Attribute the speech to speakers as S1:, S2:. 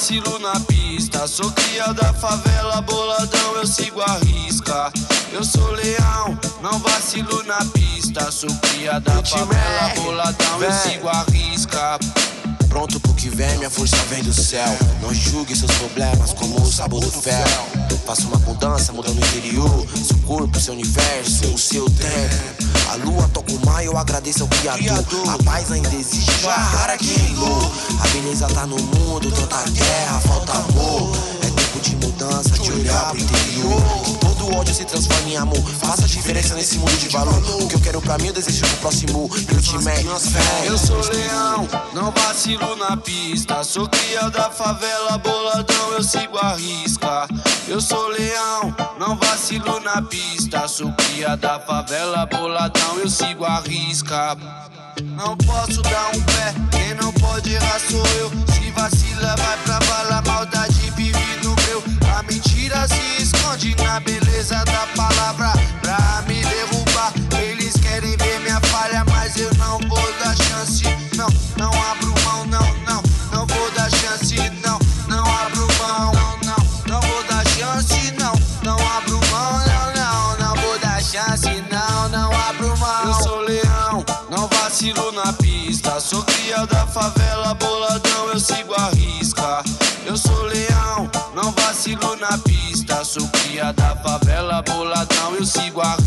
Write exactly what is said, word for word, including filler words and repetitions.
S1: vacilo na pista. Sou cria da favela, boladão, eu sigo a risca. Eu sou leão, não vacilo na pista. Sou cria da favela, boladão, eu sigo a risca.
S2: Pronto pro que vem, minha força vem do céu. Não julgue seus problemas como o sabor do fel. Faça uma mudança, mudando o interior. Seu corpo, seu universo, o seu tempo. A lua toca o mar, eu agradeço ao Criador. A paz ainda existe, Jahara Kilo. A beleza tá no mundo, tanta guerra, falta amor. É tempo de mudança, de olhar pro interior. Que todo ódio se transforme em amor. Faça a diferença nesse mundo de valor. O que eu quero pra mim, eu desejo pro próximo.
S1: Eu sou leão, não vacilo na pista. Sou cria da favela, boladão, eu sigo a risca. Eu sou leão, não vacilo na pista. Sou cria da favela, boladão, eu sigo a risca. Não posso dar um pé, quem não pode errar sou eu. Se vacila vai pra vala, maldade vive no meu. A mentira se esconde na beleza da palavra. Pra me derrubar, eles querem ver minha falha, mas eu não vou dar chance. Não, não abro mão, não, não, não vou dar chance. Não, não abro mão, não, não, não vou dar chance. Não, não abro mão, não, não, não vou dar chance. Não, não abro mão. Eu sou leão, não vacilo na pista. Sou cria da favela, boladão, eu sigo a risca. Eu sou leão, não vacilo na pista. Sou cria da favela, boladão, eu sigo a risca.